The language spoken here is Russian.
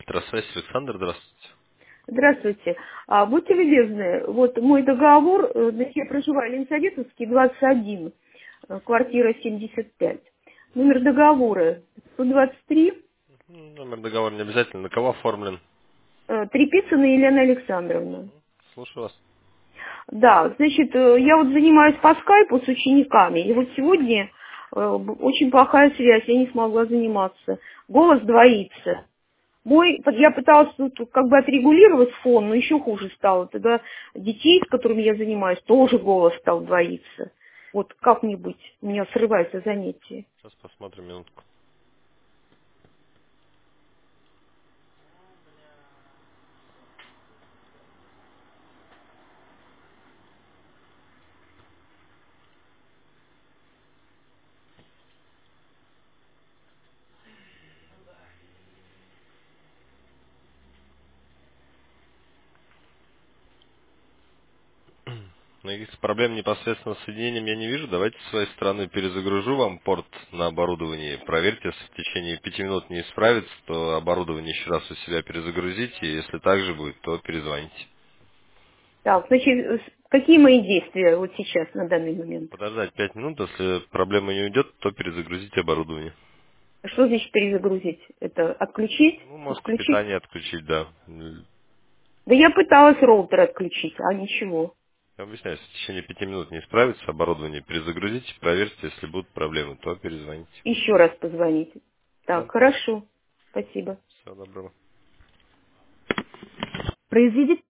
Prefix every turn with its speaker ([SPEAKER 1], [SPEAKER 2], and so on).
[SPEAKER 1] Электросвязь, Александр, здравствуйте.
[SPEAKER 2] Здравствуйте. Будьте любезны, вот мой договор, значит, я проживаю Ленсоветовский, 21, квартира 75. Номер договора 123,
[SPEAKER 1] Номер договора не обязательно. На кого оформлен?
[SPEAKER 2] Трепицына Елена Александровна.
[SPEAKER 1] Слушаю вас.
[SPEAKER 2] Да, значит, я вот занимаюсь по скайпу с учениками, и вот сегодня очень плохая связь, я не смогла заниматься. Голос двоится. Я пыталась тут как бы отрегулировать фон, но еще хуже стало. Тогда детей, с которыми я занимаюсь, тоже голос стал двоиться. Вот как-нибудь у меня срывается занятие.
[SPEAKER 1] Сейчас посмотрим минутку. Никаких проблем непосредственно с соединением я не вижу. Давайте с своей стороны перезагружу вам порт на оборудование. Проверьте, если в течение 5 минут не справится, то оборудование еще раз у себя перезагрузите. И если так же будет, то перезвоните.
[SPEAKER 2] Так, значит, какие мои действия вот сейчас, на данный момент?
[SPEAKER 1] Подождать 5 минут, если проблема не уйдет, то перезагрузите оборудование.
[SPEAKER 2] Что значит перезагрузить? Это отключить?
[SPEAKER 1] Ну, можете
[SPEAKER 2] Отключить?
[SPEAKER 1] питание отключить, да.
[SPEAKER 2] Да я пыталась роутер отключить, а ничего.
[SPEAKER 1] Я объясняю, если в течение 5 минут не справится, оборудование перезагрузите, проверьте, если будут проблемы, то перезвоните.
[SPEAKER 2] Еще раз позвоните.
[SPEAKER 1] Все,
[SPEAKER 2] Так, хорошо. Спасибо.
[SPEAKER 1] всего доброго.
[SPEAKER 2] Произведите